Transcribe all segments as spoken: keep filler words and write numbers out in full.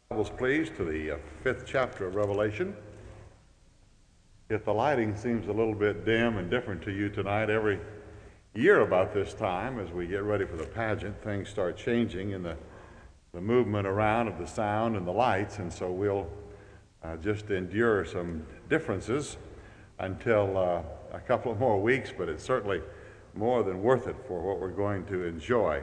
Bibles, please, to the uh, fifth chapter of Revelation. If the lighting seems a little bit dim and different to you tonight, every year about this time, as we get ready for the pageant, things start changing in the, the movement around of the sound and the lights, and so we'll uh, just endure some differences until uh, a couple of more weeks, but it's certainly more than worth it for what we're going to enjoy.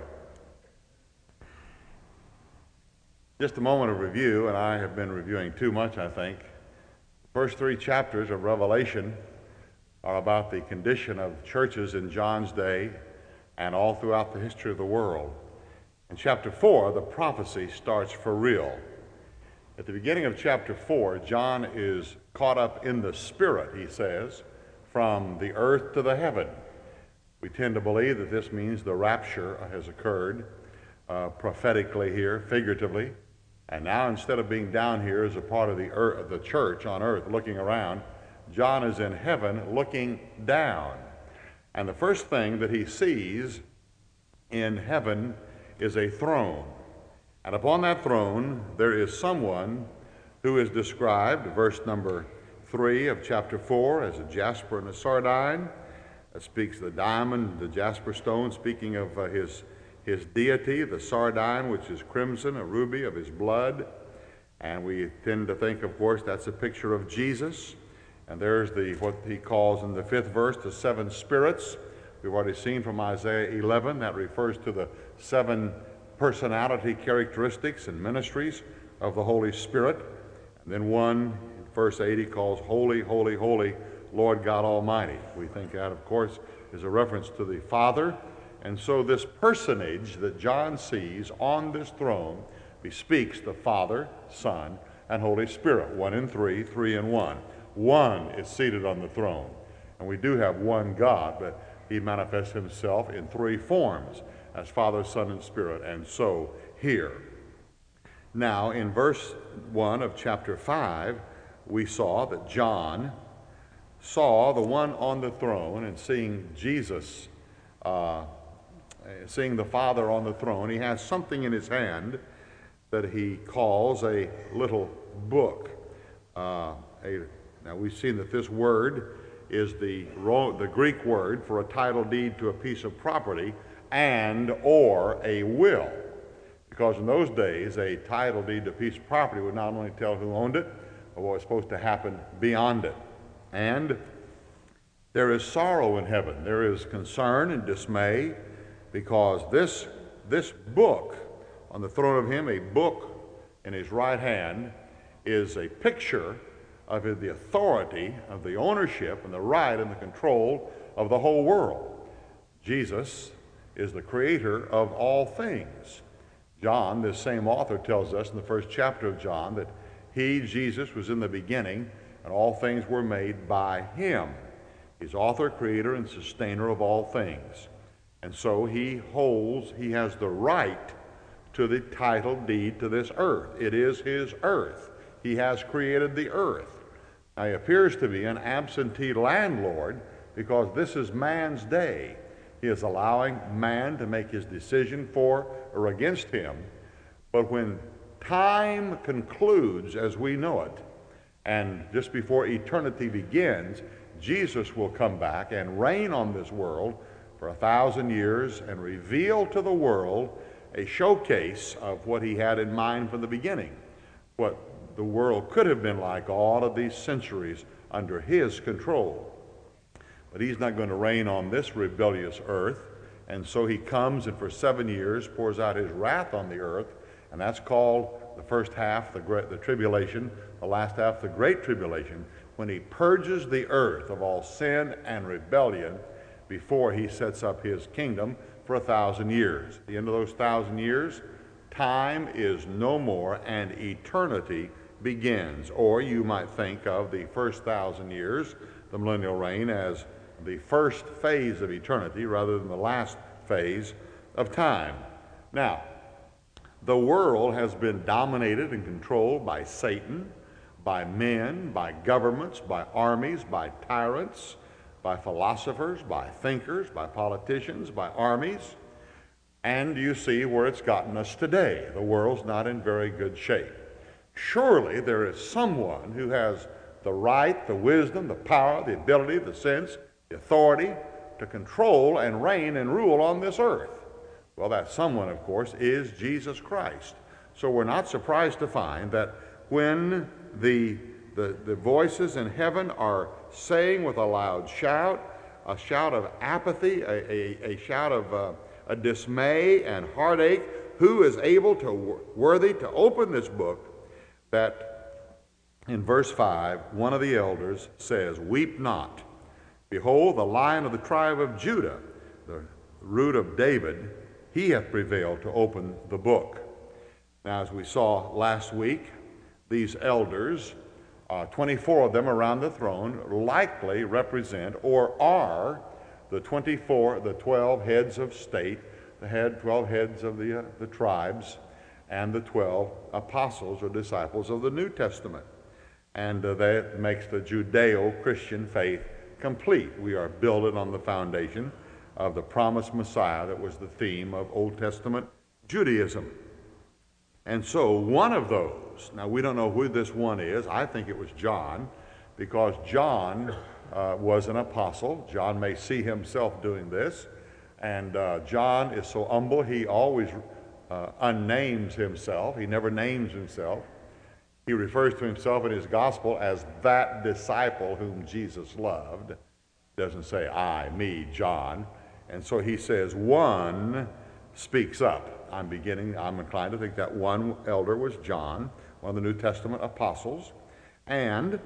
Just a moment of review, and I have been reviewing too much, I think. The first three chapters of Revelation are about the condition of churches in John's day and all throughout the history of the world. In chapter four, the prophecy starts for real. At the beginning of chapter four, John is caught up in the Spirit, he says, from the earth to the heaven. We tend to believe that this means the rapture has occurred uh, prophetically here, figuratively. And now, instead of being down here as a part of the earth, the church on earth looking around, John is in heaven looking down. And the first thing that he sees in heaven is a throne. And upon that throne, there is someone who is described, verse number three of chapter four, as a jasper and a sardine. That speaks the diamond, the jasper stone, speaking of uh, his His deity, the sardine, which is crimson, a ruby of his blood. And we tend to think, of course, that's a picture of Jesus. And there's the what he calls in the fifth verse, the seven spirits. We've already seen from Isaiah eleven, that refers to the seven personality characteristics and ministries of the Holy Spirit. And then one, in verse eight, he calls holy, holy, holy, Lord God Almighty. We think that, of course, is a reference to the Father. And so this personage that John sees on this throne bespeaks the Father, Son, and Holy Spirit, one in three, three in one. One is seated on the throne. And we do have one God, but he manifests himself in three forms, as Father, Son, and Spirit, and so here. Now, in verse one of chapter five, we saw that John saw the one on the throne, and seeing Jesus uh, seeing the Father on the throne, he has something in his hand that he calls a little book. Uh, a, now we've seen that this word is the, the Greek word for a title deed to a piece of property and or a will. Because in those days, a title deed to a piece of property would not only tell who owned it, but what was supposed to happen beyond it. And there is sorrow in heaven. There is concern and dismay, because this, this book on the throne of him, a book in his right hand, is a picture of the authority, of the ownership and the right and the control of the whole world. Jesus is the creator of all things. John, this same author, tells us in the first chapter of John that he, Jesus, was in the beginning, and all things were made by him. He's author, creator, and sustainer of all things. And so he holds, he has the right to the title deed to this earth. It is his earth. He has created the earth. Now, he appears to be an absentee landlord because this is man's day. He is allowing man to make his decision for or against him. But when time concludes as we know it, and just before eternity begins, Jesus will come back and reign on this world for a thousand years and reveal to the world a showcase of what he had in mind from the beginning, what the world could have been like all of these centuries under his control. But he's not going to reign on this rebellious earth, and so he comes and for seven years pours out his wrath on the earth, and that's called the first half, the, great, the tribulation, the last half, the great tribulation, when he purges the earth of all sin and rebellion before he sets up his kingdom for a thousand years. At the end of those thousand years, time is no more and eternity begins. Or you might think of the first thousand years, the millennial reign, as the first phase of eternity rather than the last phase of time. Now, the world has been dominated and controlled by Satan, by men, by governments, by armies, by tyrants, by philosophers, by thinkers, by politicians, by armies. And you see where it's gotten us today. The world's not in very good shape. Surely there is someone who has the right, the wisdom, the power, the ability, the sense, the authority to control and reign and rule on this earth. Well, that someone, of course, is Jesus Christ. So we're not surprised to find that when the, the, the voices in heaven are saying with a loud shout, a shout of apathy, a, a, a shout of uh, a dismay and heartache, who is able to, worthy to open this book, that in verse five, one of the elders says, "Weep not. Behold, the Lion of the tribe of Judah, the root of David, he hath prevailed to open the book." Now, as we saw last week, these elders, uh, twenty-four of them around the throne, likely represent or are the twenty-four, the twelve heads of state, the head, twelve heads of the, uh, the tribes, and the twelve apostles or disciples of the New Testament. And uh, that makes the Judeo-Christian faith complete. We are building on the foundation of the promised Messiah that was the theme of Old Testament Judaism. And so one of those, now we don't know who this one is. I think it was John, because John uh, was an apostle. John may see himself doing this. And uh, John is so humble, he always uh, unnames himself. He never names himself. He refers to himself in his gospel as that disciple whom Jesus loved. He doesn't say I, me, John. And so he says one speaks up. I'm beginning, I'm inclined to think that one elder was John, one of the New Testament apostles. And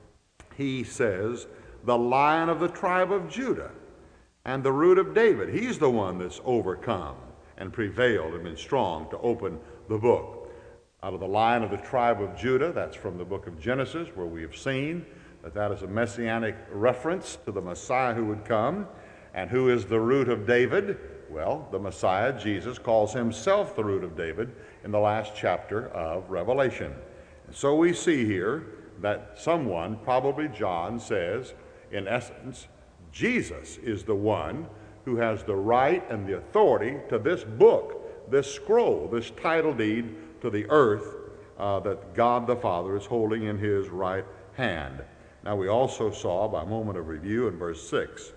he says, the Lion of the tribe of Judah and the root of David. He's the one that's overcome and prevailed and been strong to open the book. Out of the Lion of the tribe of Judah, that's from the book of Genesis, where we have seen that that is a messianic reference to the Messiah who would come. And who is the root of David? Well, the Messiah, Jesus, calls himself the root of David in the last chapter of Revelation. And so we see here that someone, probably John, says, in essence, Jesus is the one who has the right and the authority to this book, this scroll, this title deed to the earth uh, that God the Father is holding in his right hand. Now we also saw, by moment of review, in verse six,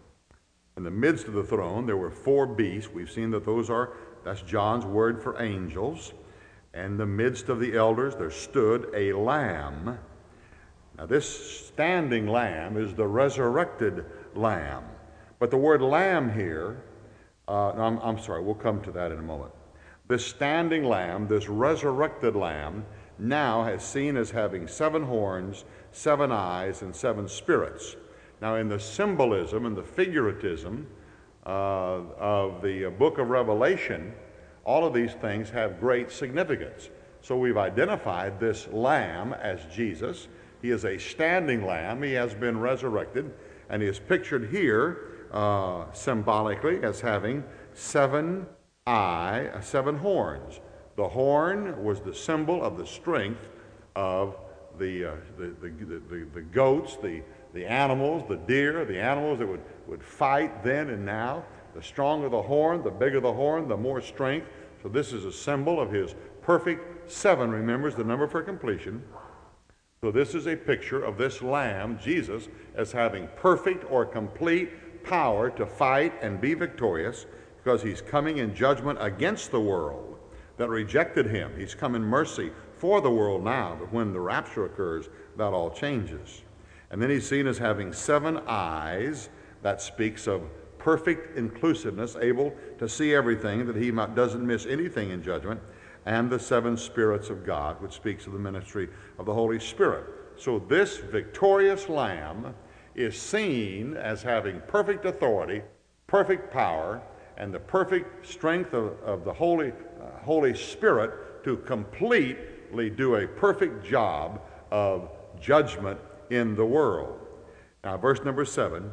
in the midst of the throne, there were four beasts. We've seen that those are, that's John's word for angels. And in the midst of the elders, there stood a lamb. Now, this standing lamb is the resurrected lamb. But the word lamb here, uh, no, I'm, I'm sorry, we'll come to that in a moment. This standing lamb, this resurrected lamb, now is seen as having seven horns, seven eyes, and seven spirits. Now, in the symbolism and the figuratism uh, of the book of Revelation, all of these things have great significance. So we've identified this lamb as Jesus. He is a standing lamb. He has been resurrected, and he is pictured here uh, symbolically as having seven eye, uh, seven horns. The horn was the symbol of the strength of the, uh, the, the, the, the goats, the The animals, the deer, the animals that would, would fight then and now. The stronger the horn, the bigger the horn, the more strength. So this is a symbol of his perfect seven, remembers the number for completion. So this is a picture of this lamb, Jesus, as having perfect or complete power to fight and be victorious, because he's coming in judgment against the world that rejected him. He's come in mercy for the world now, but when the rapture occurs, that all changes. And then he's seen as having seven eyes. That speaks of perfect inclusiveness, able to see everything, that he doesn't miss anything in judgment. And the seven spirits of God, which speaks of the ministry of the Holy Spirit. So this victorious Lamb is seen as having perfect authority, perfect power, and the perfect strength of, of the Holy, uh, Holy Spirit to completely do a perfect job of judgment in the world. Now, verse number seven,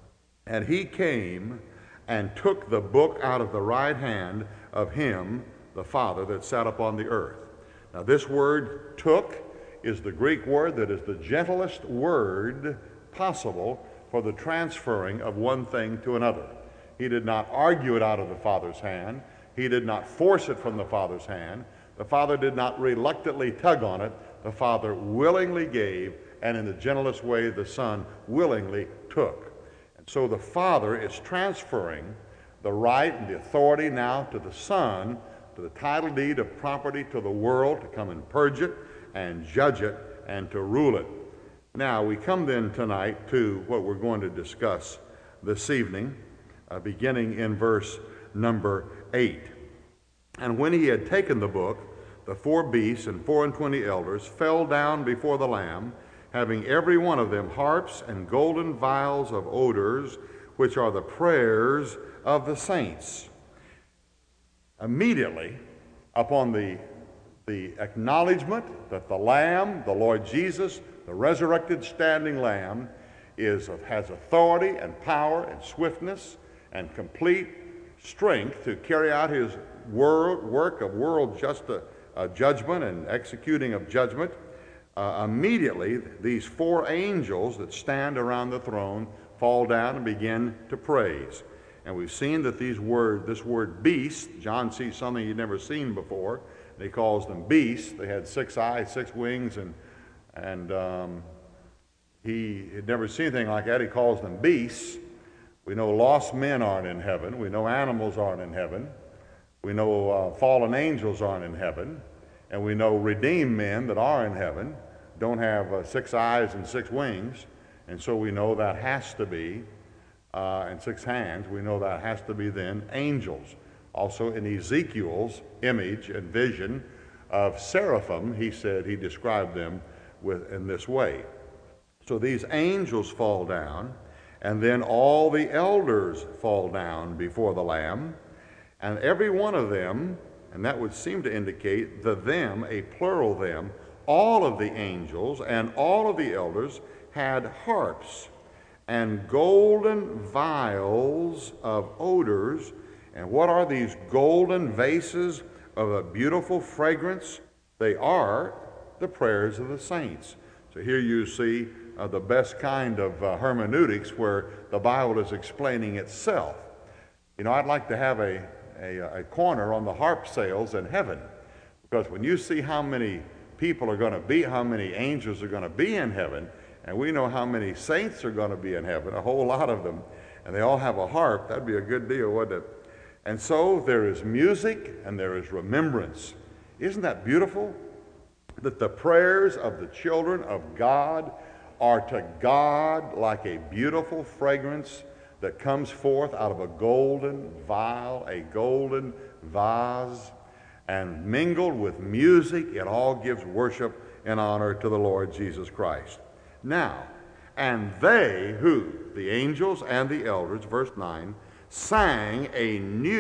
and he came and took the book out of the right hand of him, the Father, that sat upon the earth. Now, this word took is the Greek word that is the gentlest word possible for the transferring of one thing to another. He did not argue it out of the Father's hand. He did not force it from the Father's hand. The Father did not reluctantly tug on it. The Father willingly gave, and in the gentlest way the Son willingly took. And so the Father is transferring the right and the authority now to the Son, to the title deed of property to the world, to come and purge it and judge it and to rule it. Now we come then tonight to what we're going to discuss this evening, uh, beginning in verse number eight. And when he had taken the book, the four beasts and four and twenty elders fell down before the Lamb, having every one of them harps and golden vials of odors, which are the prayers of the saints. Immediately upon the, the acknowledgement that the Lamb, the Lord Jesus, the resurrected standing Lamb, is, has authority and power and swiftness and complete strength to carry out his word, work of world just, uh, uh, judgment and executing of judgment, uh, immediately these four angels that stand around the throne fall down and begin to praise. And we've seen that these word, this word beast, John sees something he'd never seen before. And he calls them beasts. They had six eyes, six wings, and, and um, he had never seen anything like that. He calls them beasts. We know lost men aren't in heaven. We know animals aren't in heaven. We know uh, fallen angels aren't in heaven. And we know redeemed men that are in heaven don't have uh, six eyes and six wings. And so we know that has to be, uh, and six hands, we know that has to be then angels. Also in Ezekiel's image and vision of seraphim, he said he described them with, in this way. So these angels fall down, and then all the elders fall down before the Lamb, and every one of them, and that would seem to indicate the them, a plural them, all of the angels and all of the elders had harps and golden vials of odors. And what are these golden vases of a beautiful fragrance? They are the prayers of the saints. So here you see uh, the best kind of uh, hermeneutics where the Bible is explaining itself. You know, I'd like to have a, a, a corner on the harp sales in heaven, because when you see how many people are going to be, how many angels are going to be in heaven, and we know how many saints are going to be in heaven, a whole lot of them, and they all have a harp, that'd be a good deal, wouldn't it? And so there is music and there is remembrance. Isn't that beautiful? That the prayers of the children of God are to God like a beautiful fragrance that comes forth out of a golden vial, a golden vase, and mingled with music, it all gives worship and honor to the Lord Jesus Christ. Now, and they who, the angels and the elders, verse nine, sang a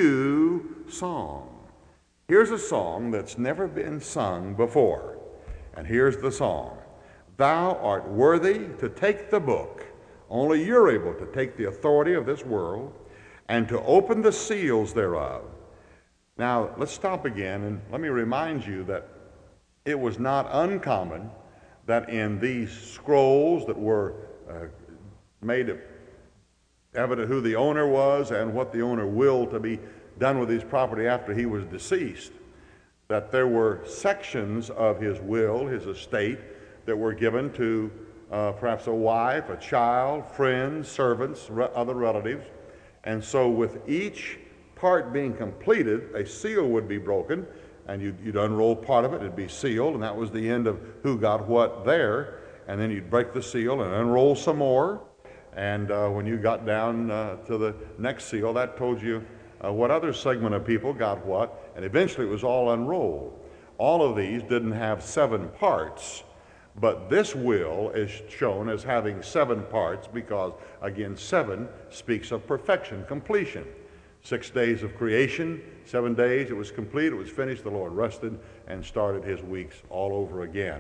new song. Here's a song that's never been sung before. And here's the song. Thou art worthy to take the book. Only you're able to take the authority of this world and to open the seals thereof. Now, let's stop again and let me remind you that it was not uncommon that in these scrolls that were uh, made evident who the owner was and what the owner willed to be done with his property after he was deceased, that there were sections of his will, his estate, that were given to uh, perhaps a wife, a child, friends, servants, re- other relatives. And so with each part being completed, a seal would be broken, and you'd, you'd unroll part of it, it'd be sealed, and that was the end of who got what there. And then you'd break the seal and unroll some more. And uh, when you got down uh, to the next seal, that told you uh, what other segment of people got what, and eventually it was all unrolled. All of these didn't have seven parts, but this will is shown as having seven parts because, again, seven speaks of perfection, completion. Six days of creation, seven days, it was complete, it was finished, the Lord rested and started his weeks all over again.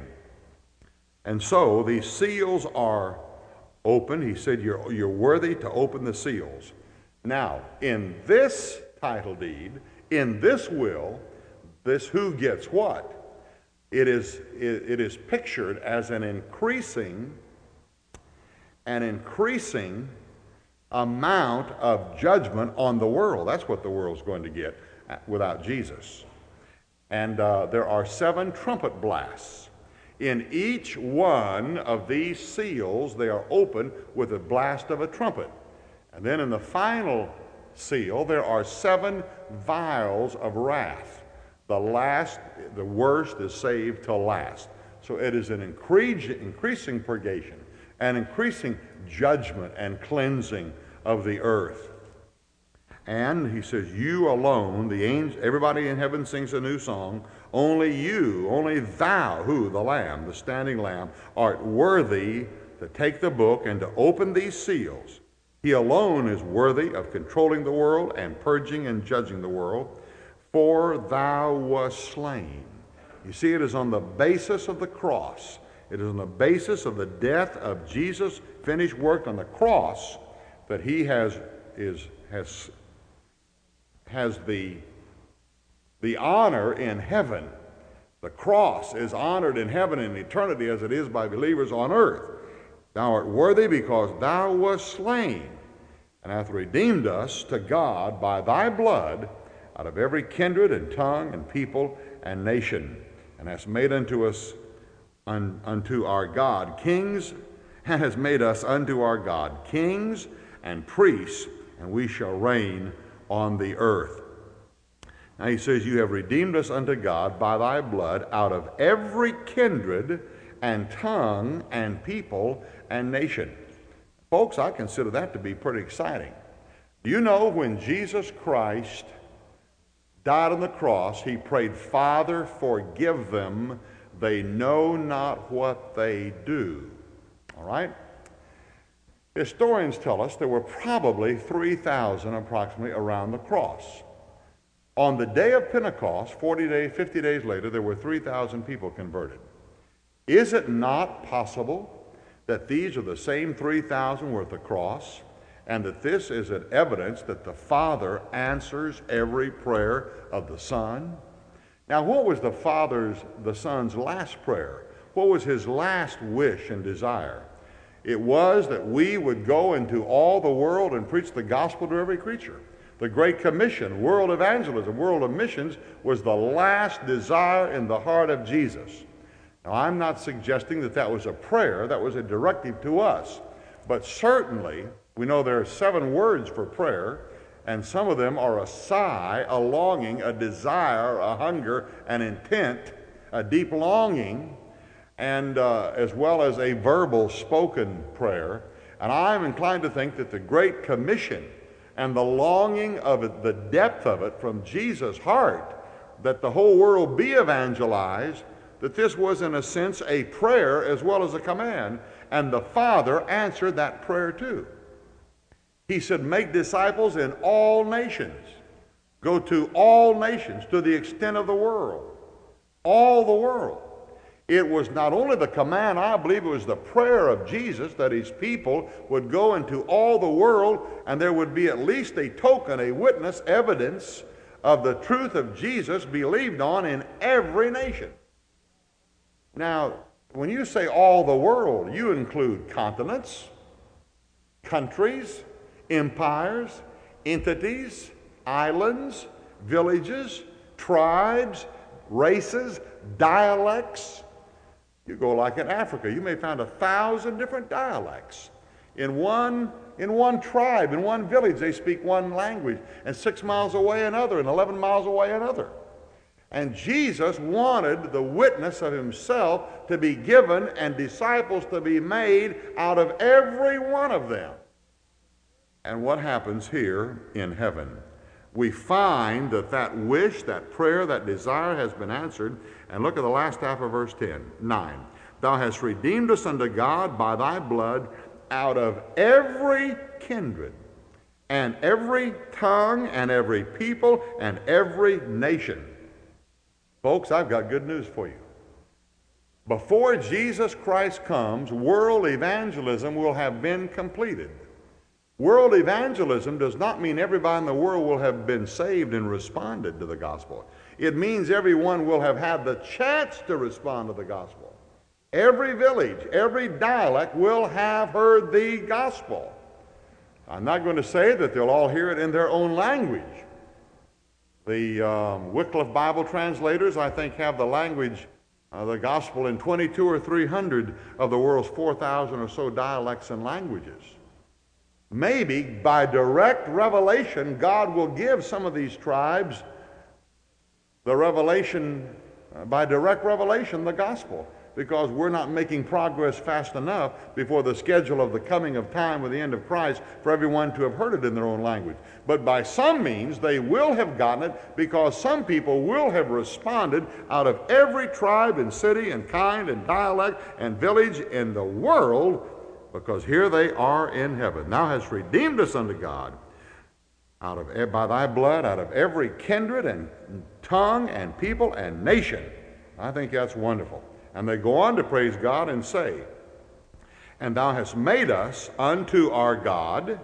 And so these seals are open. He said, you're, you're worthy to open the seals. Now, in this title deed, in this will, this who gets what, it is, it, it is pictured as an increasing, an increasing amount of judgment on the world. That's what the world's going to get without Jesus. And uh, there are seven trumpet blasts. In each one of these seals, they are opened with a blast of a trumpet. And then in the final seal, there are seven vials of wrath. The last, the worst is saved till last. So it is an increase, increasing purgation, an increasing judgment and cleansing of the earth. And he says, you alone, the angels, everybody in heaven sings a new song. Only you, only thou, who, the Lamb, the standing Lamb, art worthy to take the book and to open these seals. He alone is worthy of controlling the world and purging and judging the world. For thou wast slain. You see, it is on the basis of the cross. It is on the basis of the death of Jesus' finished work on the cross that he has is has has the the honor in heaven. The cross is honored in heaven in eternity as it is by believers on earth. Thou art worthy because thou wast slain, and hath redeemed us to God by thy blood out of every kindred and tongue and people and nation, and hast made unto us un, unto our God kings, and has made us unto our God kings and priests, and we shall reign on the earth. Now he says, you have redeemed us unto God by thy blood out of every kindred and tongue and people and nation. Folks, I consider that to be pretty exciting. Do you know when Jesus Christ died on the cross, he prayed, Father, forgive them, they know not what they do. All right? Historians tell us there were probably three thousand approximately around the cross. On the day of Pentecost, forty days, fifty days later, there were three thousand people converted. Is it not possible that these are the same three thousand were at the cross, and that this is an evidence that the Father answers every prayer of the Son? Now, what was the Father's, the Son's last prayer? What was his last wish and desire? It was that we would go into all the world and preach the gospel to every creature. The Great Commission, world evangelism, world of missions, was the last desire in the heart of Jesus. Now, I'm not suggesting that that was a prayer, that was a directive to us. But certainly, we know there are seven words for prayer, and some of them are a sigh, a longing, a desire, a hunger, an intent, a deep longing, and uh, as well as a verbal spoken prayer. And I'm inclined to think that the Great Commission and the longing of it, the depth of it from Jesus' heart, that the whole world be evangelized, that this was in a sense a prayer as well as a command, and the Father answered that prayer too. He said, make disciples in all nations. Go to all nations, to the extent of the world. All the world. It was not only the command, I believe it was the prayer of Jesus that his people would go into all the world, and there would be at least a token, a witness, evidence of the truth of Jesus believed on in every nation. Now, when you say all the world, you include continents, countries, empires, entities, islands, villages, tribes, races, dialects. You go like in Africa, you may find a thousand different dialects. In one, in one tribe, in one village, they speak one language, and six miles away another, and eleven miles away another. And Jesus wanted the witness of himself to be given and disciples to be made out of every one of them. And what happens here in heaven? We find that that wish, that prayer, that desire has been answered. And look at the last half of verse ten, nine. Thou hast redeemed us unto God by thy blood out of every kindred and every tongue and every people and every nation. Folks, I've got good news for you. Before Jesus Christ comes, world evangelism will have been completed. World evangelism does not mean everybody in the world will have been saved and responded to the gospel. It means everyone will have had the chance to respond to the gospel. Every village, every dialect will have heard the gospel. I'm not going to say that they'll all hear it in their own language. The um, Wycliffe Bible translators, I think, have the language, uh, the gospel in twenty-two or three hundred of the world's four thousand or so dialects and languages. Maybe by direct revelation, God will give some of these tribes the revelation, uh, by direct revelation, the gospel, because we're not making progress fast enough before the schedule of the coming of time with the end of Christ for everyone to have heard it in their own language. But by some means, they will have gotten it, because some people will have responded out of every tribe and city and kind and dialect and village in the world, because here they are in heaven. Thou hast redeemed us unto God out of by thy blood, out of every kindred and tongue and people and nation. I think that's wonderful. And they go on to praise God and say, and thou hast made us unto our God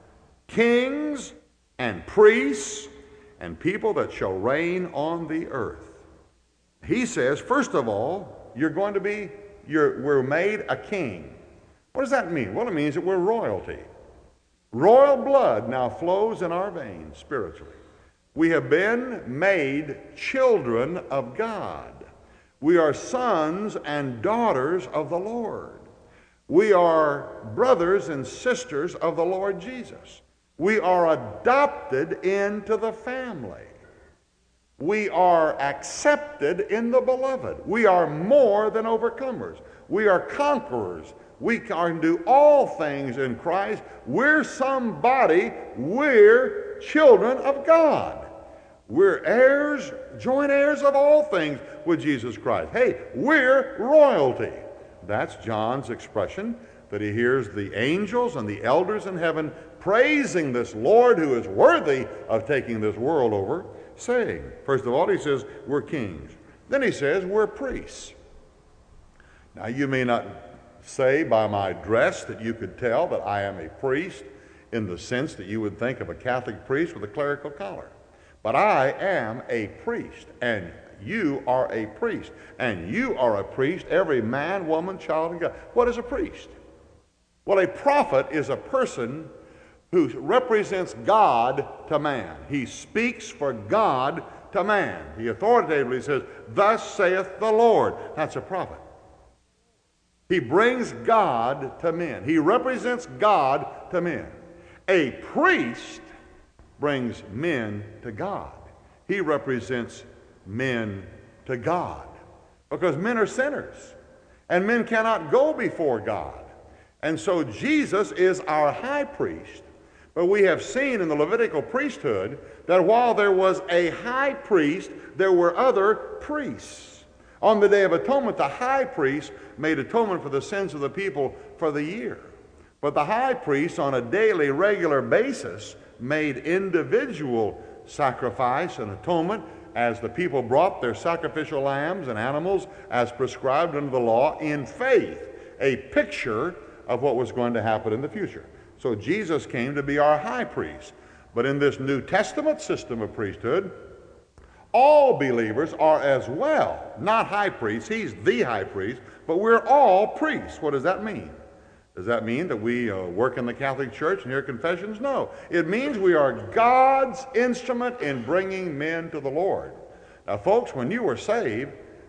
kings and priests and people that shall reign on the earth. He says, first of all, you're going to be, you're, we're made a king. What does that mean? Well, it means that we're royalty. Royal blood now flows in our veins spiritually. We have been made children of God. We are sons and daughters of the Lord. We are brothers and sisters of the Lord Jesus. We are adopted into the family. We are accepted in the beloved. We are more than overcomers. We are conquerors. We can do all things in Christ. We're somebody. We're children of God. We're heirs, joint heirs of all things with Jesus Christ. Hey, we're royalty. That's John's expression that he hears the angels and the elders in heaven praising this Lord who is worthy of taking this world over, saying, first of all, he says, we're kings. Then he says, we're priests. Now, you may not say by my dress that you could tell that I am a priest in the sense that you would think of a Catholic priest with a clerical collar. But I am a priest, and you are a priest, and you are a priest, every man, woman, child, and God. What is a priest? Well, a prophet is a person who represents God to man. He speaks for God to man. He authoritatively says, thus saith the Lord. That's a prophet. He brings God to men. He represents God to men. A priest brings men to God. He represents men to God. Because men are sinners. And men cannot go before God. And so Jesus is our high priest. But we have seen in the Levitical priesthood that while there was a high priest, there were other priests. On the Day of Atonement, the high priest made atonement for the sins of the people for the year. But the high priest, on a daily, regular basis, made individual sacrifice and atonement as the people brought their sacrificial lambs and animals as prescribed under the law in faith, a picture of what was going to happen in the future. So Jesus came to be our high priest. But in this New Testament system of priesthood, all believers are as well, not high priests. He's the high priest, but we're all priests. What does that mean? Does that mean that we uh, work in the Catholic Church and hear confessions? No. It means we are God's instrument in bringing men to the Lord. Now, folks, when you were saved,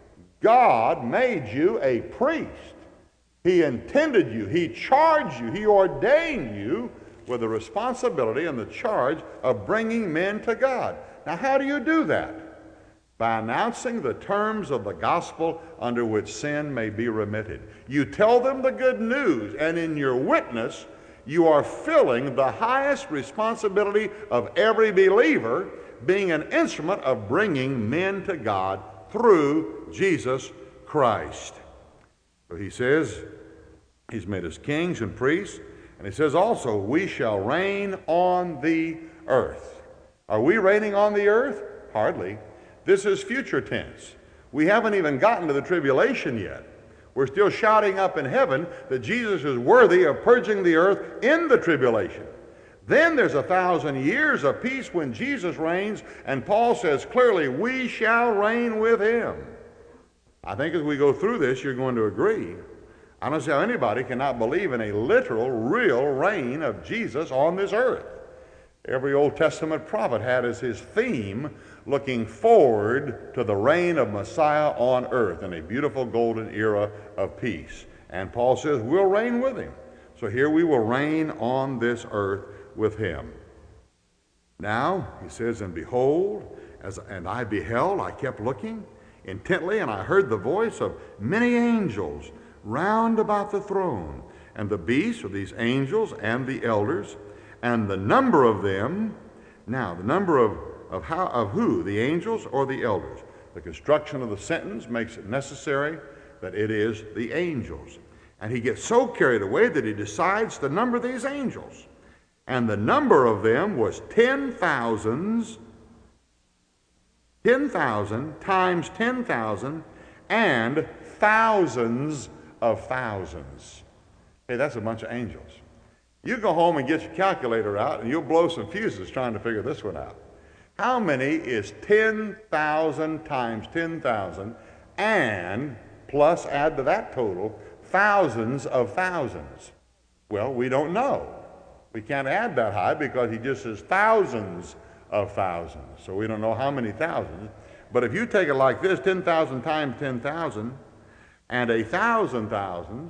God made you a priest. He intended you. He charged you. He ordained you with the responsibility and the charge of bringing men to God. Now, how do you do that? By announcing the terms of the gospel under which sin may be remitted. You tell them the good news, and in your witness, you are filling the highest responsibility of every believer, being an instrument of bringing men to God through Jesus Christ. So he says, he's made us kings and priests, and he says also, we shall reign on the earth. Are we reigning on the earth? Hardly. This is future tense. We haven't even gotten to the tribulation yet. We're still shouting up in heaven that Jesus is worthy of purging the earth in the tribulation. Then there's a thousand years of peace when Jesus reigns, and Paul says clearly, we shall reign with him. I think as we go through this, you're going to agree. I don't see how anybody cannot believe in a literal, real reign of Jesus on this earth. Every Old Testament prophet had as his theme looking forward to the reign of Messiah on earth in a beautiful golden era of peace. And Paul says we'll reign with him. So here we will reign on this earth with him. Now, he says, and behold, as and I beheld, I kept looking intently, and I heard the voice of many angels round about the throne, and the beasts, or these angels, and the elders, and the number of them. Now, the number of, of, how, of who? The angels or the elders? The construction of the sentence makes it necessary that it is the angels. And he gets so carried away that he decides to number these angels. And the number of them was ten thousands, ten thousand times ten thousand, and thousands of thousands. Hey, that's a bunch of angels. You go home and get your calculator out, and you'll blow some fuses trying to figure this one out. How many is ten thousand times ten thousand, and plus add to that total thousands of thousands? Well, we don't know. We can't add that high because he just says thousands of thousands. So we don't know how many thousands. But if you take it like this, ten thousand times ten thousand, and a thousand thousands,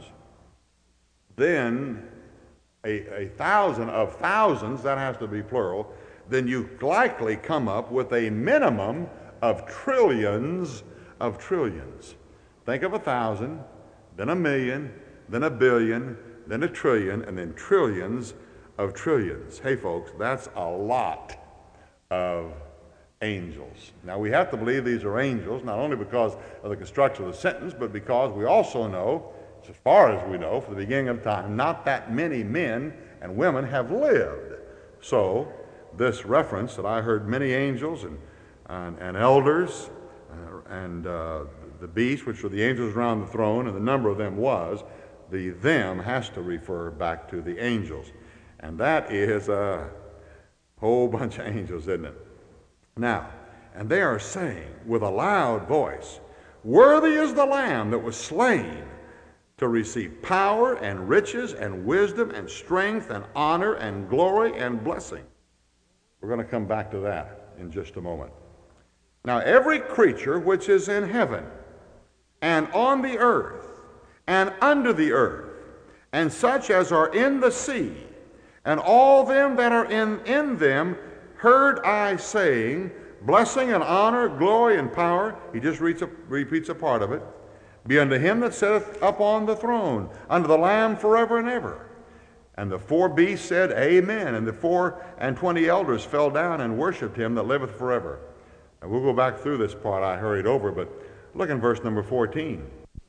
then a, a thousand of thousands, that has to be plural, then you likely come up with a minimum of trillions of trillions. Think of a thousand, then a million, then a billion, then a trillion, and then trillions of trillions. Hey folks, that's a lot of angels. Now we have to believe these are angels, not only because of the construction of the sentence, but because we also know, as far as we know, from the beginning of time, not that many men and women have lived. So this reference that I heard many angels and, and, and elders uh, and uh, the beasts, which were the angels around the throne, and the number of them was, the them has to refer back to the angels. And that is a whole bunch of angels, isn't it? Now, and they are saying with a loud voice, worthy is the Lamb that was slain to receive power and riches and wisdom and strength and honor and glory and blessing. We're going to come back to that in just a moment. Now, every creature which is in heaven and on the earth and under the earth, and such as are in the sea, and all them that are in, in them, heard I saying, blessing and honor, glory and power, he just reads a, repeats a part of it, be unto him that sitteth upon the throne, unto the Lamb forever and ever. And the four beasts said, Amen. And the four and twenty elders fell down and worshipped him that liveth forever. And we'll go back through this part. I hurried over, but look in verse number fourteen.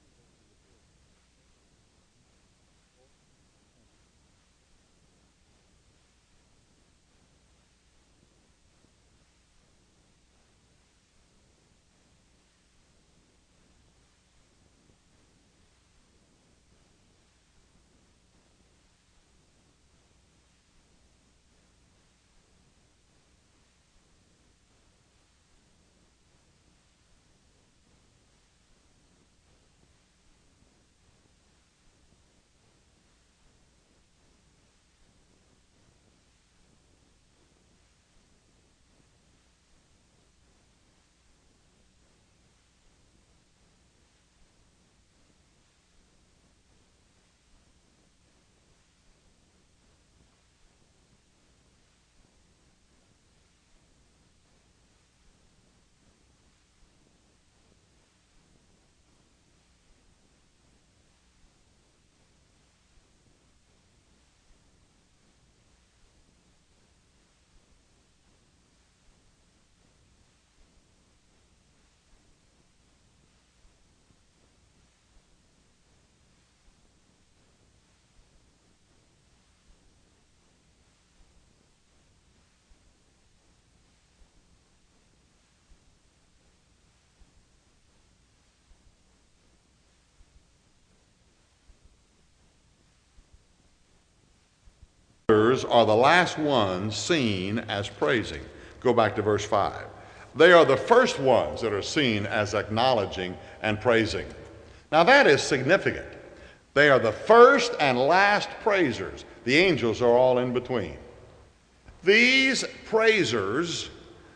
Are the last ones seen as praising. Go back to verse five. They are the first ones that are seen as acknowledging and praising. Now that is significant. They are the first and last praisers. The angels are all in between. These praisers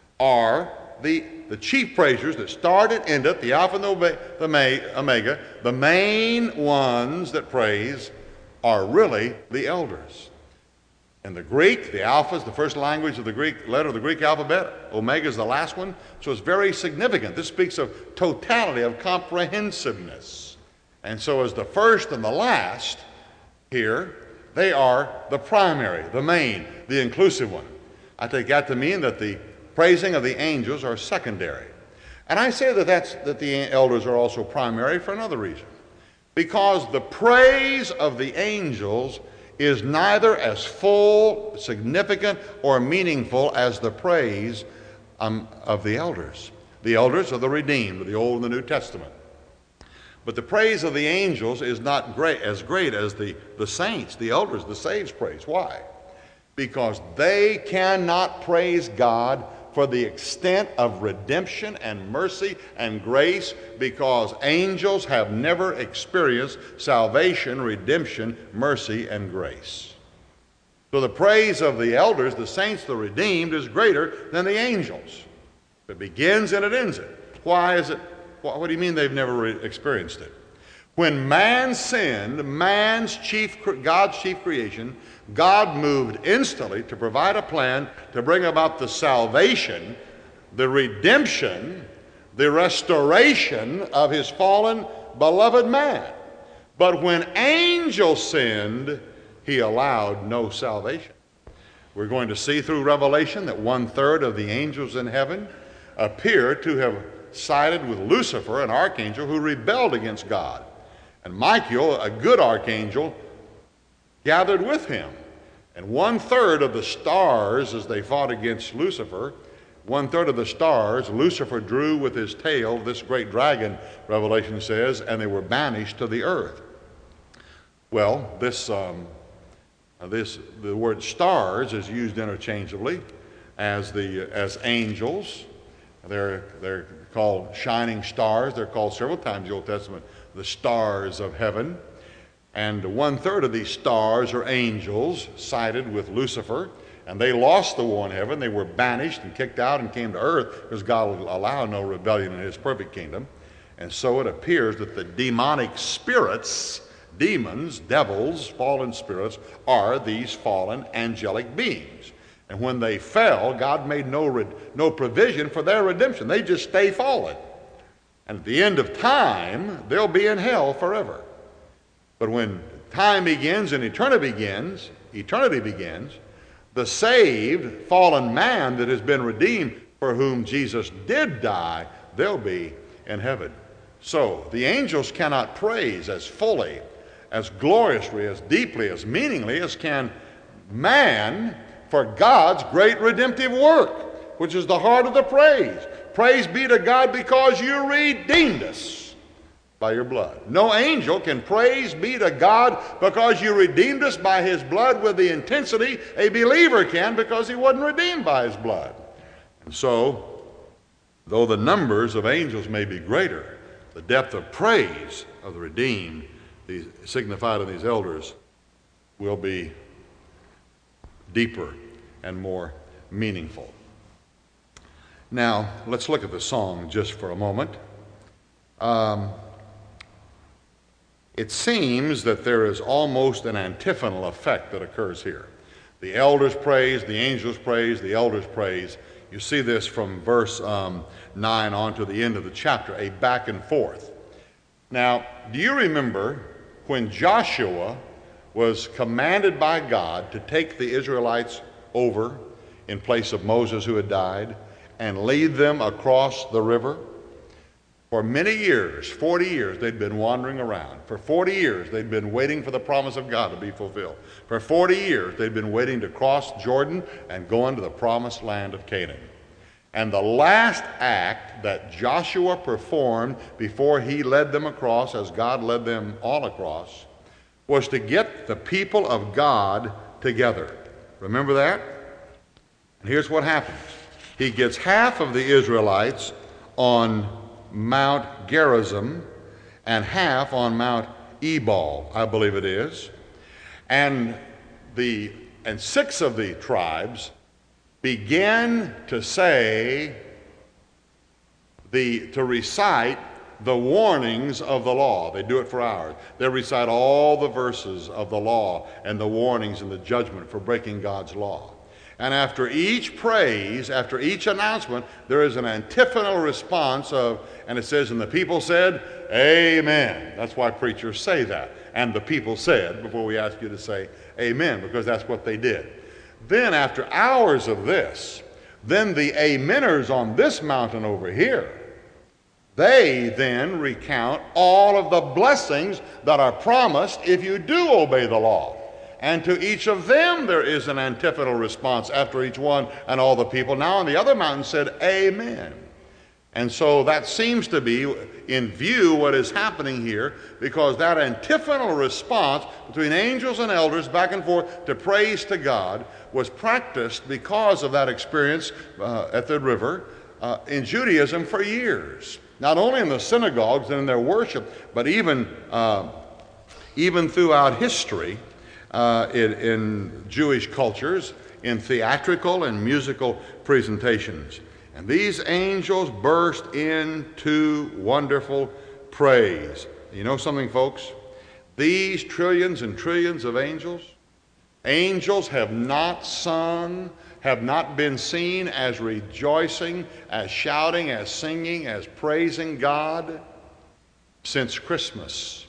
are the, the chief praisers that start and end it, the Alpha and the Omega. The main ones that praise are really the elders. In the Greek, the Alpha is the first language of the Greek letter of the Greek alphabet. Omega is the last one. So it's very significant. This speaks of totality, of comprehensiveness. And so as the first and the last here, they are the primary, the main, the inclusive one. I take that to mean that the praising of the angels are secondary. And I say that, that's, that the elders are also primary for another reason. Because the praise of the angels is neither as full, significant, or meaningful as the praise um, of the elders. The elders are the redeemed of the Old and the New Testament. But the praise of the angels is not great, as great as the, the saints, the elders, the saints' praise. Why? Because they cannot praise God for the extent of redemption and mercy and grace, because angels have never experienced salvation, redemption, mercy, and grace. So the praise of the elders, the saints, the redeemed, is greater than the angels. It begins and it ends it. Why is it? What do you mean they've never experienced it? When man sinned, man's chief, God's chief creation, God moved instantly to provide a plan to bring about the salvation, the redemption, the restoration of his fallen, beloved man. But when angels sinned, he allowed no salvation. We're going to see through Revelation that one-third of the angels in heaven appear to have sided with Lucifer, an archangel who rebelled against God. And Michael, a good archangel, gathered with him. And one-third of the stars, as they fought against Lucifer, one-third of the stars, Lucifer drew with his tail this great dragon, Revelation says, and they were banished to the earth. Well, this, um, this the word stars is used interchangeably as, the, as angels. They're, they're called shining stars. They're called several times in the Old Testament the stars of heaven. And one-third of these stars are angels sided with Lucifer, and they lost the war in heaven. They were banished and kicked out and came to earth because God will allow no rebellion in his perfect kingdom. And so it appears that the demonic spirits, demons, devils, fallen spirits, are these fallen angelic beings. And when they fell, God made no, re- no provision for their redemption. They just stay fallen. And at the end of time, they'll be in hell forever. But when time begins and eternity begins, eternity begins, the saved, fallen man that has been redeemed, for whom Jesus did die, they'll be in heaven. So the angels cannot praise as fully, as gloriously, as deeply, as meaningly as can man for God's great redemptive work, which is the heart of the praise. Praise be to God because you redeemed us by your blood. No angel can praise be to God because you redeemed us by his blood with the intensity a believer can because he wasn't redeemed by his blood. And so, though the numbers of angels may be greater, the depth of praise of the redeemed, these, signified in these elders, will be deeper and more meaningful. Now, let's look at the song just for a moment. Um, it seems that there is almost an antiphonal effect that occurs here. The elders praise, the angels praise, the elders praise. You see this from verse um, nine on to the end of the chapter, a back and forth. Now, do you remember when Joshua was commanded by God to take the Israelites over in place of Moses who had died and lead them across the river? For many years, forty years, they'd been wandering around. For forty years, they'd been waiting for the promise of God to be fulfilled. For forty years, they'd been waiting to cross Jordan and go into the promised land of Canaan. And the last act that Joshua performed before he led them across, as God led them all across, was to get the people of God together. Remember that? And here's what happens. He gets half of the Israelites on Mount Gerizim and half on Mount Ebal, I believe it is. And the and six of the tribes begin to say, the, to recite the warnings of the law. They do it for hours. They recite all the verses of the law and the warnings and the judgment for breaking God's law. And after each praise, after each announcement, there is an antiphonal response of, and it says, and the people said, amen. That's why preachers say that. And the people said, before we ask you to say amen, because that's what they did. Then after hours of this, then the ameners on this mountain over here, they then recount all of the blessings that are promised if you do obey the law. And to each of them there is an antiphonal response after each one, and all the people now on the other mountain said, amen. And so that seems to be in view what is happening here, because that antiphonal response between angels and elders back and forth to praise to God was practiced because of that experience uh, at the river uh, in Judaism for years. Not only in the synagogues and in their worship, but even, uh, even throughout history. Uh, in, in Jewish cultures, in theatrical and musical presentations. And these angels burst into wonderful praise. You know something, folks? These trillions and trillions of angels, angels have not sung, have not been seen as rejoicing, as shouting, as singing, as praising God since Christmas.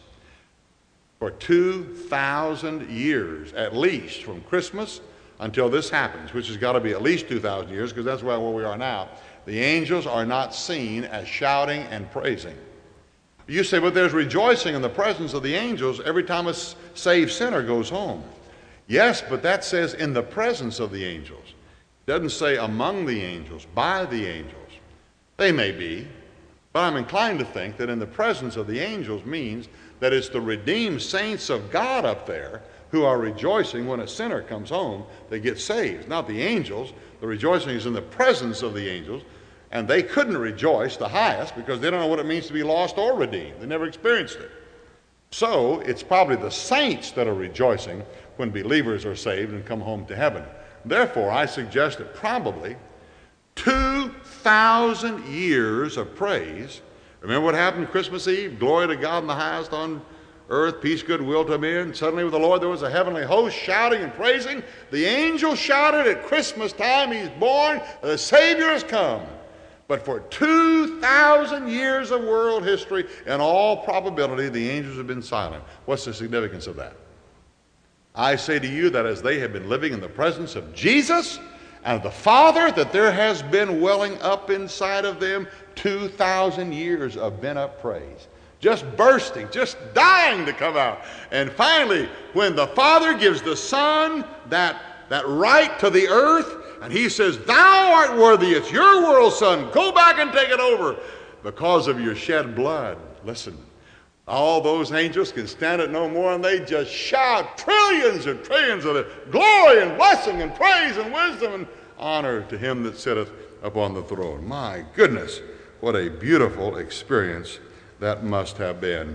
For two thousand years, at least, from Christmas until this happens, which has got to be at least two thousand years, because that's where we are now, the angels are not seen as shouting and praising. You say, but there's rejoicing in the presence of the angels every time a saved sinner goes home. Yes, but that says in the presence of the angels. It doesn't say among the angels, by the angels. They may be, but I'm inclined to think that in the presence of the angels means that it's the redeemed saints of God up there who are rejoicing when a sinner comes home, they get saved. Not the angels. The rejoicing is in the presence of the angels, and they couldn't rejoice the highest because they don't know what it means to be lost or redeemed. They never experienced it. So it's probably the saints that are rejoicing when believers are saved and come home to heaven. Therefore, I suggest that probably two thousand years of praise. Remember what happened Christmas Eve? Glory to God in the highest on earth, peace, goodwill to men. Suddenly with the Lord there was a heavenly host shouting and praising. The angels shouted at Christmas time, He's born, the Savior has come. But for two thousand years of world history, in all probability, the angels have been silent. What's the significance of that? I say to you that as they have been living in the presence of Jesus and the Father, that there has been welling up inside of them two thousand years of bent-up praise. Just bursting, just dying to come out. And finally, when the Father gives the Son that, that right to the earth, and He says, thou art worthy, it's your world, Son, go back and take it over because of your shed blood. Listen, all those angels can stand it no more, and they just shout trillions and trillions of it, glory and blessing and praise and wisdom and honor to Him that sitteth upon the throne. My goodness, what a beautiful experience that must have been.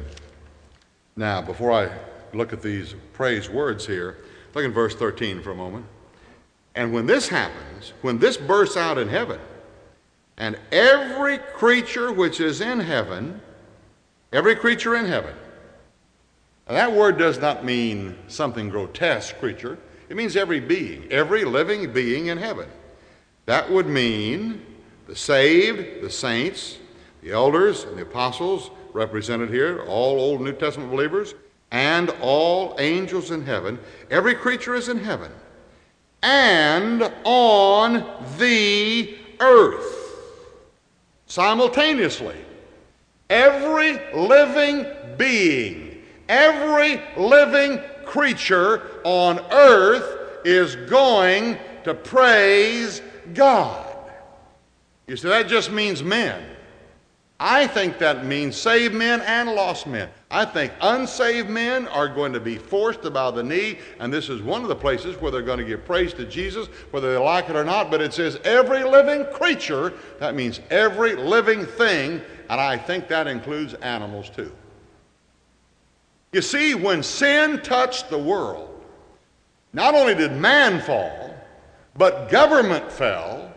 Now, before I look at these praise words here, look in verse thirteen for a moment. And when this happens, when this bursts out in heaven, and every creature which is in heaven, every creature in heaven, now that word does not mean something grotesque creature. It means every being, every living being in heaven. That would mean the saved, the saints, the elders and the apostles represented here, all Old New Testament believers, and all angels in heaven. Every creature is in heaven and on the earth simultaneously. Every living being, every living creature on earth is going to praise God. You see, that just means men. I think that means saved men and lost men. I think unsaved men are going to be forced to bow the knee, and this is one of the places where they're going to give praise to Jesus, whether they like it or not. But it says every living creature. That means every living thing, and I think that includes animals too. You see, when sin touched the world, not only did man fall, But government fell.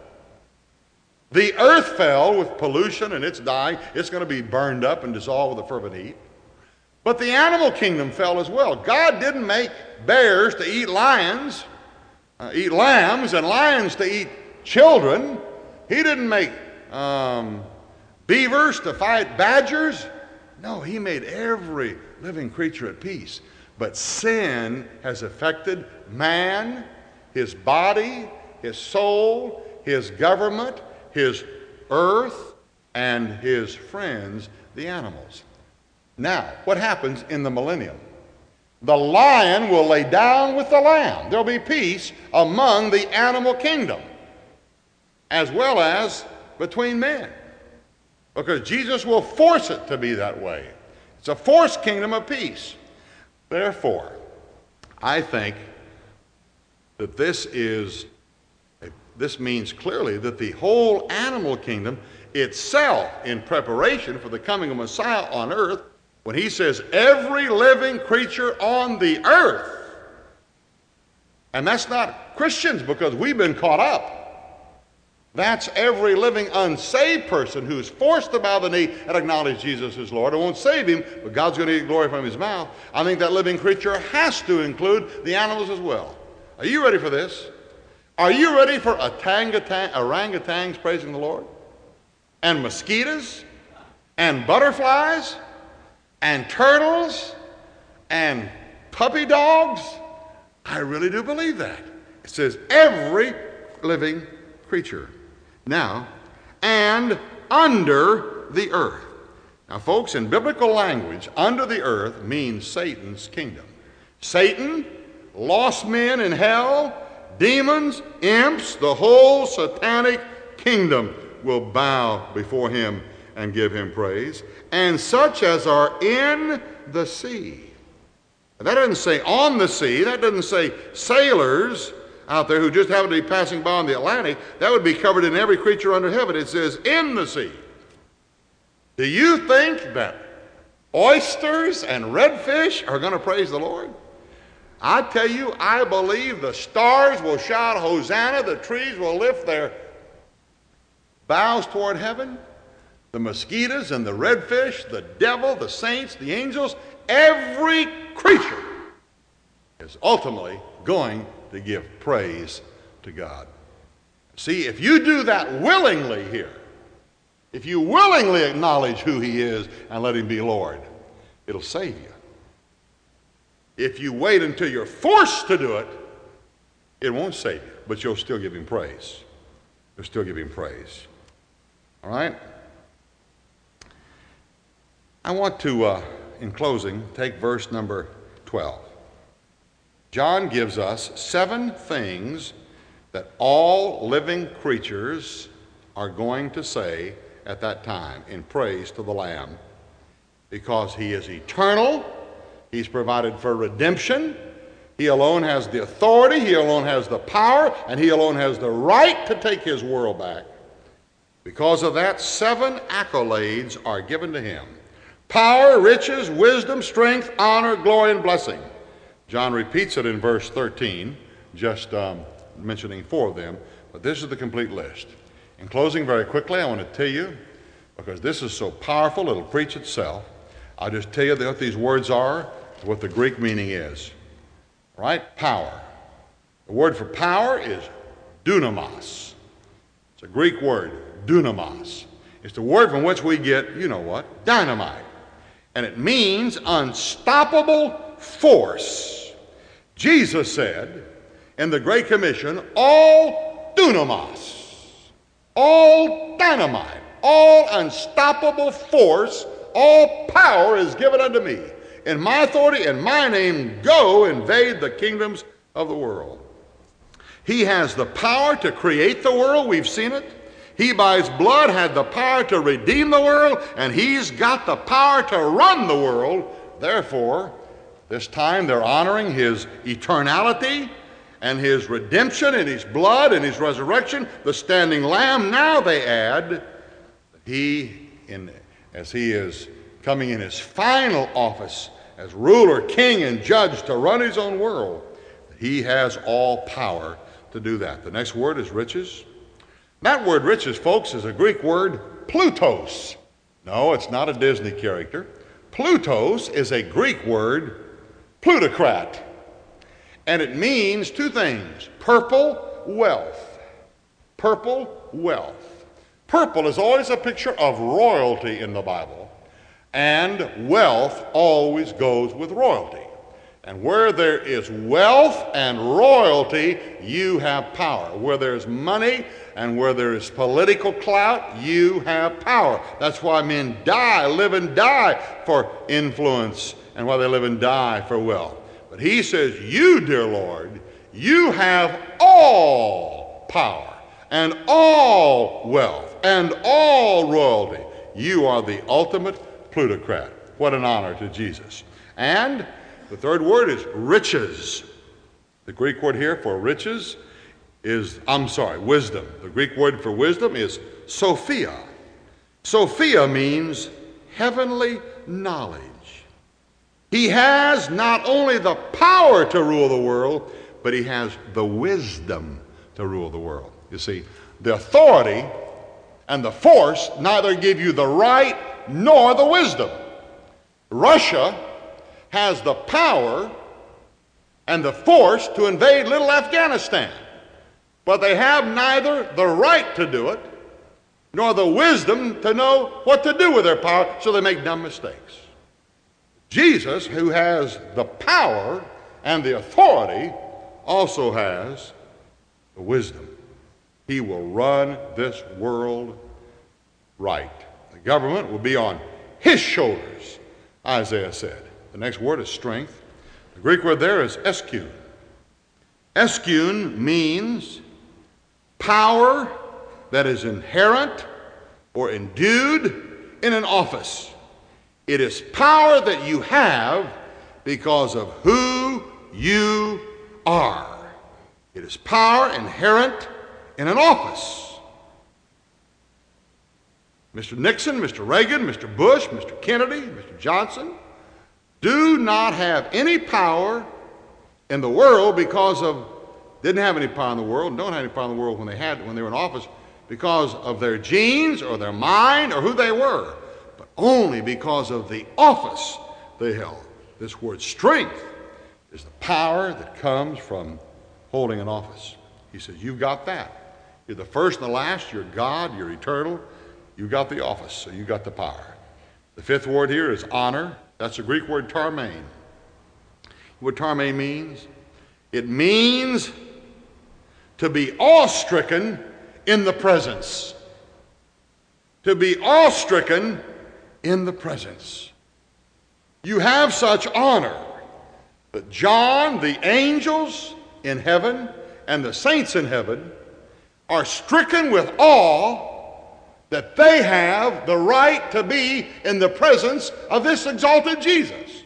The earth fell with pollution and it's dying. It's going to be burned up and dissolved with a fervent heat. But the animal kingdom fell as well. God didn't make bears to eat lions, uh, eat lambs, and lions to eat children. He didn't make um, beavers to fight badgers. No, he made every living creature at peace. But sin has affected man, his body, his soul, his government, his earth, and his friends, the animals. Now, what happens in the millennium? The lion will lay down with the lamb. There'll be peace among the animal kingdom, as well as between men, because Jesus will force it to be that way. It's a forced kingdom of peace. Therefore, I think that this is, this means clearly that the whole animal kingdom itself, in preparation for the coming of Messiah on earth, when he says every living creature on the earth, and that's not Christians because we've been caught up. That's every living unsaved person who's forced to bow the knee and acknowledge Jesus as Lord. It won't save him, but God's going to get glory from his mouth. I think that living creature has to include the animals as well. Are you ready for this? Are you ready for orangutan- orangutans praising the Lord? And mosquitoes? And butterflies? And turtles? And puppy dogs? I really do believe that. It says every living creature. Now, and under the earth. Now, folks, in biblical language, under the earth means Satan's kingdom. Satan, lost men in hell, demons, imps, the whole satanic kingdom will bow before him and give him praise. And such as are in the sea. That doesn't say on the sea. That doesn't say sailors out there who just happen to be passing by on the Atlantic. That would be covered in every creature under heaven. It says in the sea. Do you think that oysters and redfish are going to praise the Lord? I tell you, I believe the stars will shout Hosanna, the trees will lift their bows toward heaven, the mosquitoes and the redfish, the devil, the saints, the angels, every creature is ultimately going to give praise to God. See, if you do that willingly here, if you willingly acknowledge who he is and let him be Lord, it'll save you. If you wait until you're forced to do it, it won't save you, but you'll still give him praise. You'll still give him praise. All right? I want to, uh, in closing, take verse number twelve. John gives us seven things that all living creatures are going to say at that time in praise to the Lamb, because he is eternal, he's provided for redemption, he alone has the authority, he alone has the power, and he alone has the right to take his world back. Because of that, seven accolades are given to him. Power, riches, wisdom, strength, honor, glory, and blessing. John repeats it in verse thirteen, just um, mentioning four of them, but this is the complete list. In closing, very quickly, I want to tell you, because this is so powerful, it'll preach itself. I'll just tell you what these words are, what the Greek meaning is. Right? Power. The word for power is dunamos. It's a Greek word, dunamos. It's the word from which we get, you know what, dynamite. And it means unstoppable force. Jesus said in the Great Commission, all dunamos, all dynamite, all unstoppable force, all power is given unto me. In my authority, in my name, go invade the kingdoms of the world. He has the power to create the world. We've seen it. He, by his blood, had the power to redeem the world, and he's got the power to run the world. Therefore, this time they're honoring his eternality and his redemption and his blood and his resurrection, the standing lamb. Now they add that he, in, as he is coming in his final office as ruler, king, and judge to run his own world, he has all power to do that. The next word is riches. That word riches, folks, is a Greek word, Plutos. No, it's not a Disney character. Plutos is a Greek word, plutocrat. And it means two things: purple wealth. Purple wealth. Purple is always a picture of royalty in the Bible, and wealth always goes with royalty. And where there is wealth and royalty, you have power. Where there's money and where there is political clout, you have power. That's why men die, live and die for influence, and why they live and die for wealth. But he says, you, dear Lord, you have all power and all wealth and all royalty. You are the ultimate plutocrat. What an honor to Jesus. And the third word is riches. The Greek word here for riches is, I'm sorry, wisdom. The Greek word for wisdom is Sophia. Sophia means heavenly knowledge. He has not only the power to rule the world, but he has the wisdom to rule the world. You see, the authority and the force neither give you the right nor the wisdom. Russia has the power and the force to invade little Afghanistan, but they have neither the right to do it nor the wisdom to know what to do with their power, so they make dumb mistakes. Jesus, who has the power and the authority, also has the wisdom. He will run this world right. The government will be on his shoulders, Isaiah said. The next word is strength. The Greek word there is eskun. Eskun means power that is inherent or endued in an office. It is power that you have because of who you are. It is power inherent in an office. Mister Nixon, Mister Reagan, Mister Bush, Mister Kennedy, Mister Johnson do not have any power in the world because of, didn't have any power in the world, don't have any power in the world when they had, when they were in office, because of their genes or their mind or who they were, but only because of the office they held. This word strength is the power that comes from holding an office. He says, you've got that. You're the first and the last, you're God, you're eternal, you've got the office, so you've got the power. The fifth word here is honor. That's the Greek word tarmain. What tarmain means? It means to be awe-stricken in the presence. To be awe-stricken in the presence. You have such honor that John, the angels in heaven, and the saints in heaven are stricken with awe that they have the right to be in the presence of this exalted Jesus.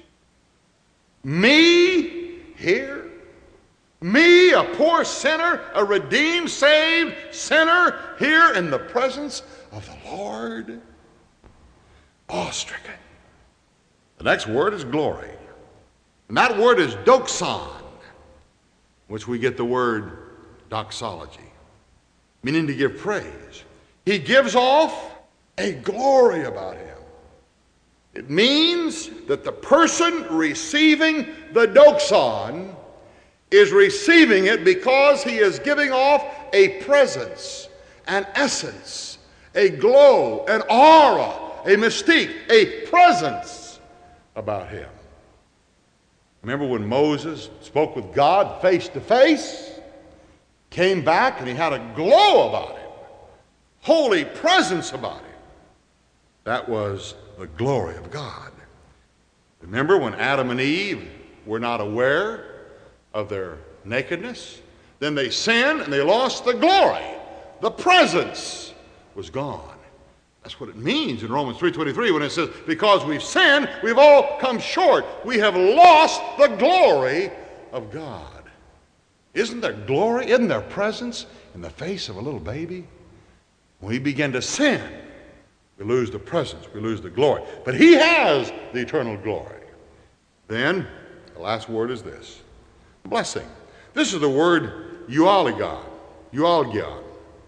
Me here, me, a poor sinner, a redeemed, saved sinner, here in the presence of the Lord, awe-stricken. The next word is glory. And that word is doxon, which we get the word doxology, meaning to give praise. He gives off a glory about him. It means that the person receiving the doxon is receiving it because he is giving off a presence, an essence, a glow, an aura, a mystique, a presence about him. Remember when Moses spoke with God face to face, came back and he had a glow about him. Holy presence about him. That was the glory of God. Remember when Adam and Eve were not aware of their nakedness? Then they sinned and they lost the glory. The presence was gone. That's what it means in Romans three twenty-three when it says, because we've sinned, we've all come short. We have lost the glory of God. Isn't there glory? Isn't there presence in the face of a little baby? When we begin to sin, we lose the presence, we lose the glory. But he has the eternal glory. Then, the last word is this, blessing. This is the word eulogion. Eulogion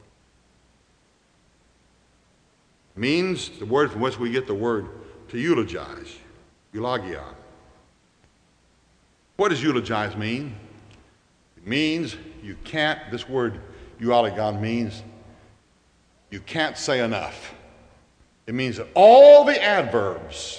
means the word from which we get the word to eulogize. Eulogion. What does eulogize mean? It means you can't, this word eulogion means you can't say enough. It means that all the adverbs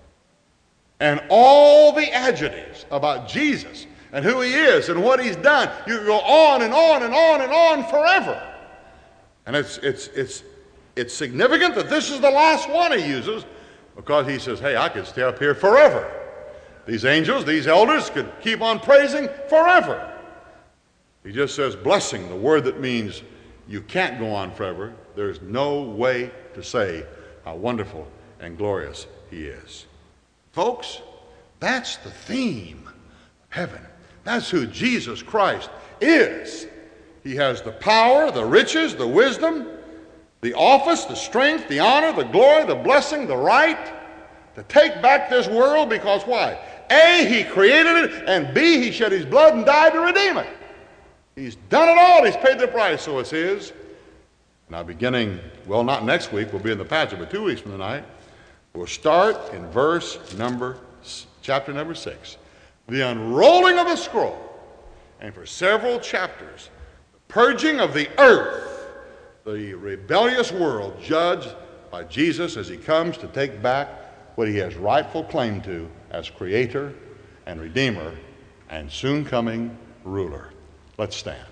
and all the adjectives about Jesus and who he is and what he's done, you can go on and on and on and on forever. And it's, it's, it's, it's significant that this is the last one he uses, because he says, hey, I could stay up here forever. These angels, these elders could keep on praising forever. He just says blessing, the word that means you can't go on forever. There's no way to say how wonderful and glorious he is. Folks, that's the theme of heaven. That's who Jesus Christ is. He has the power, the riches, the wisdom, the office, the strength, the honor, the glory, the blessing, the right to take back this world, because why? A, he created it, and B, he shed his blood and died to redeem it. He's done it all. He's paid the price, so it's his. Now beginning, well, not next week, we'll be in the passage, but two weeks from tonight, we'll start in verse number, chapter number six, the unrolling of the scroll, and for several chapters, the purging of the earth, the rebellious world judged by Jesus as he comes to take back what he has rightful claim to as creator and redeemer and soon coming ruler. Let's stand.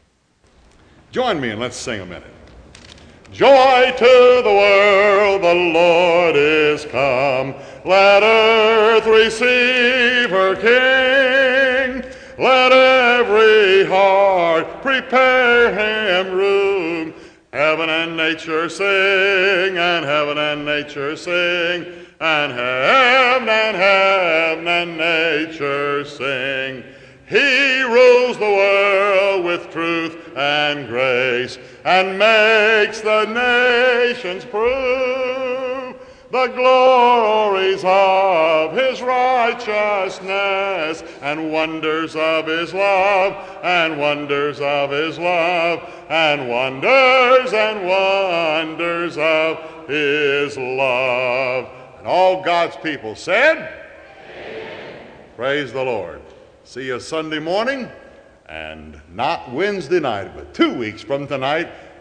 Join me and let's sing a minute. Joy to the world, the Lord is come. Let earth receive her King. Let every heart prepare him room. Heaven and nature sing, and heaven and nature sing, and heaven and heaven and nature sing. He rules the world with truth and grace, and makes the nations prove the glories of his righteousness, and wonders of his love, and wonders of his love, and wonders and wonders of his love. And all God's people said, amen. Praise the Lord. See you Sunday morning, and not Wednesday night, but two weeks from tonight,